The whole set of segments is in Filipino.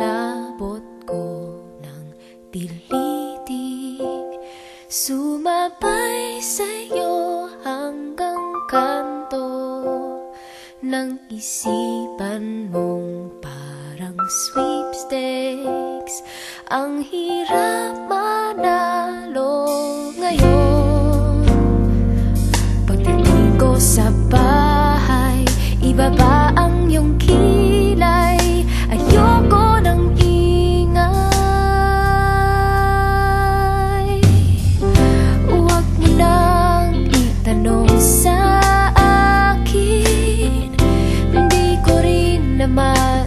inabot ko ng tilitig, sumabay sa'yo hanggang kanto ng isipan mong parang sweepstakes. Ang hirap manalo ngayon. Pagdating ko sa bahay, ibaba ang iyong kilay. Ayoko ng ingay. Huwag mo nang itanong sa akin, hindi ko rin naman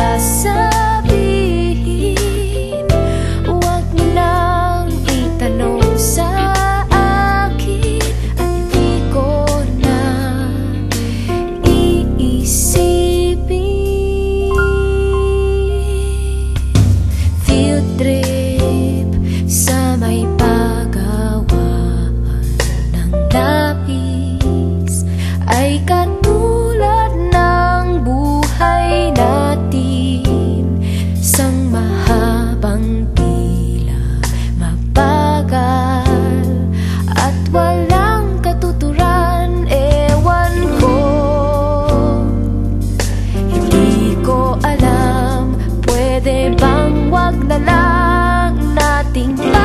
sasabihin. Huwag mo nang itanong sa akin, at hindi ko na iisipin. Field trip sa may paggawa ng lapis ay katulad ng buhay natin. Sang mahabang pila, mabagal at walang katuturan. Ewan ko, hindi ko alam, pwede bang wag na lang nating